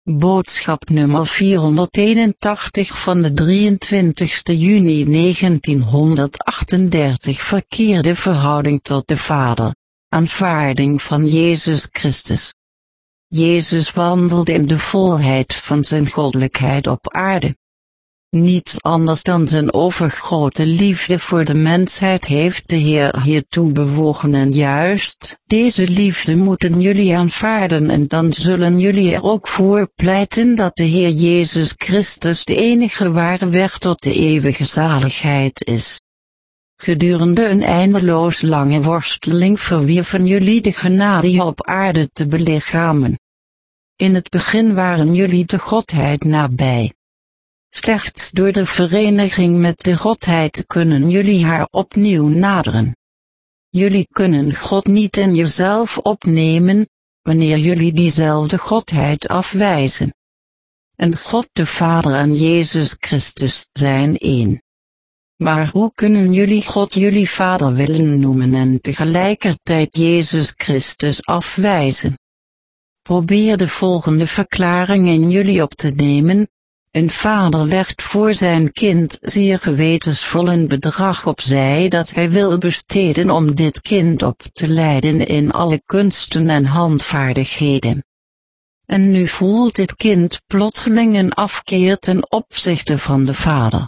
Boodschap nummer 481 van de 23 juni 1938. Verkeerde verhouding tot de Vader. Aanvaarding van Jezus Christus. Jezus wandelde in de volheid van zijn goddelijkheid op aarde. Niets anders dan zijn overgrote liefde voor de mensheid heeft de Heer hiertoe bewogen en juist deze liefde moeten jullie aanvaarden en dan zullen jullie er ook voor pleiten dat de Heer Jezus Christus de enige ware weg tot de eeuwige zaligheid is. Gedurende een eindeloos lange worsteling verwierven jullie de genade op aarde te belichamen. In het begin waren jullie de Godheid nabij. Slechts door de vereniging met de Godheid kunnen jullie haar opnieuw naderen. Jullie kunnen God niet in jezelf opnemen, wanneer jullie diezelfde Godheid afwijzen. En God de Vader en Jezus Christus zijn één. Maar hoe kunnen jullie God jullie Vader willen noemen en tegelijkertijd Jezus Christus afwijzen? Probeer de volgende verklaring in jullie op te nemen. Een vader legt voor zijn kind zeer gewetensvol een bedrag opzij dat hij wil besteden om dit kind op te leiden in alle kunsten en handvaardigheden. En nu voelt dit kind plotseling een afkeer ten opzichte van de vader.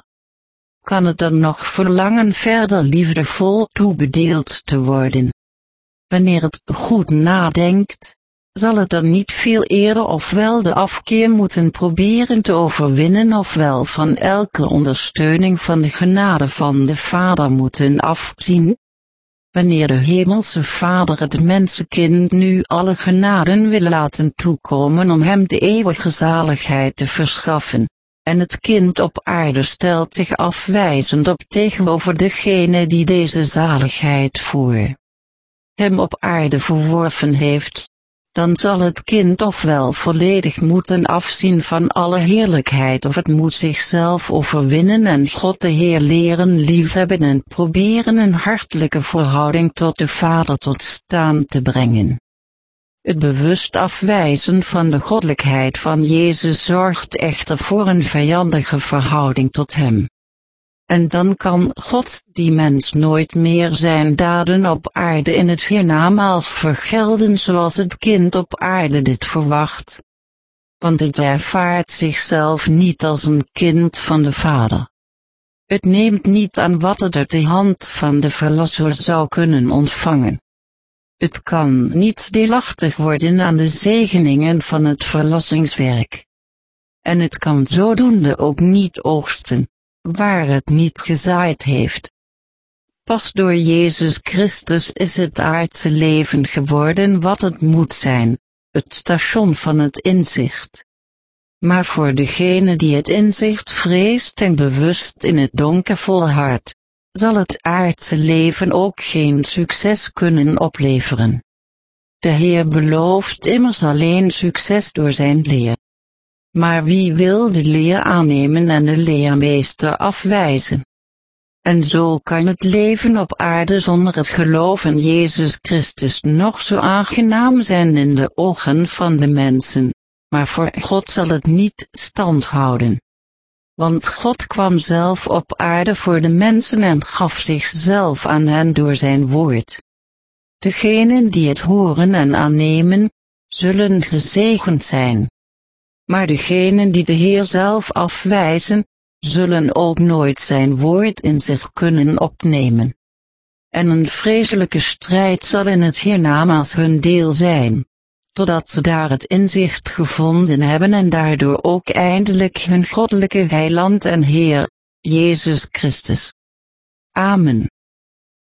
Kan het dan nog verlangen verder liefdevol toebedeeld te worden? Wanneer het goed nadenkt, zal het dan niet veel eerder ofwel de afkeer moeten proberen te overwinnen ofwel van elke ondersteuning van de genade van de Vader moeten afzien? Wanneer de Hemelse Vader het mensenkind nu alle genaden wil laten toekomen om hem de eeuwige zaligheid te verschaffen, en het kind op aarde stelt zich afwijzend op tegenover degene die deze zaligheid voor hem op aarde verworven heeft, dan zal het kind ofwel volledig moeten afzien van alle heerlijkheid of het moet zichzelf overwinnen en God de Heer leren liefhebben en proberen een hartelijke verhouding tot de Vader tot staan te brengen. Het bewust afwijzen van de goddelijkheid van Jezus zorgt echter voor een vijandige verhouding tot hem. En dan kan God die mens nooit meer zijn daden op aarde in het hiernamaals vergelden zoals het kind op aarde dit verwacht. Want het ervaart zichzelf niet als een kind van de Vader. Het neemt niet aan wat het uit de hand van de Verlosser zou kunnen ontvangen. Het kan niet deelachtig worden aan de zegeningen van het verlossingswerk. En het kan zodoende ook niet oogsten waar het niet gezaaid heeft. Pas door Jezus Christus is het aardse leven geworden wat het moet zijn, het station van het inzicht. Maar voor degene die het inzicht vreest en bewust in het donker volhardt, zal het aardse leven ook geen succes kunnen opleveren. De Heer belooft immers alleen succes door zijn leer. Maar wie wil de leer aannemen en de leermeester afwijzen? En zo kan het leven op aarde zonder het geloof in Jezus Christus nog zo aangenaam zijn in de ogen van de mensen, maar voor God zal het niet stand houden. Want God kwam zelf op aarde voor de mensen en gaf zichzelf aan hen door zijn woord. Degenen die het horen en aannemen, zullen gezegend zijn. Maar degenen die de Heer zelf afwijzen, zullen ook nooit zijn woord in zich kunnen opnemen. En een vreselijke strijd zal in het hiernamaals hun deel zijn, totdat ze daar het inzicht gevonden hebben en daardoor ook eindelijk hun goddelijke heiland en Heer, Jezus Christus. Amen.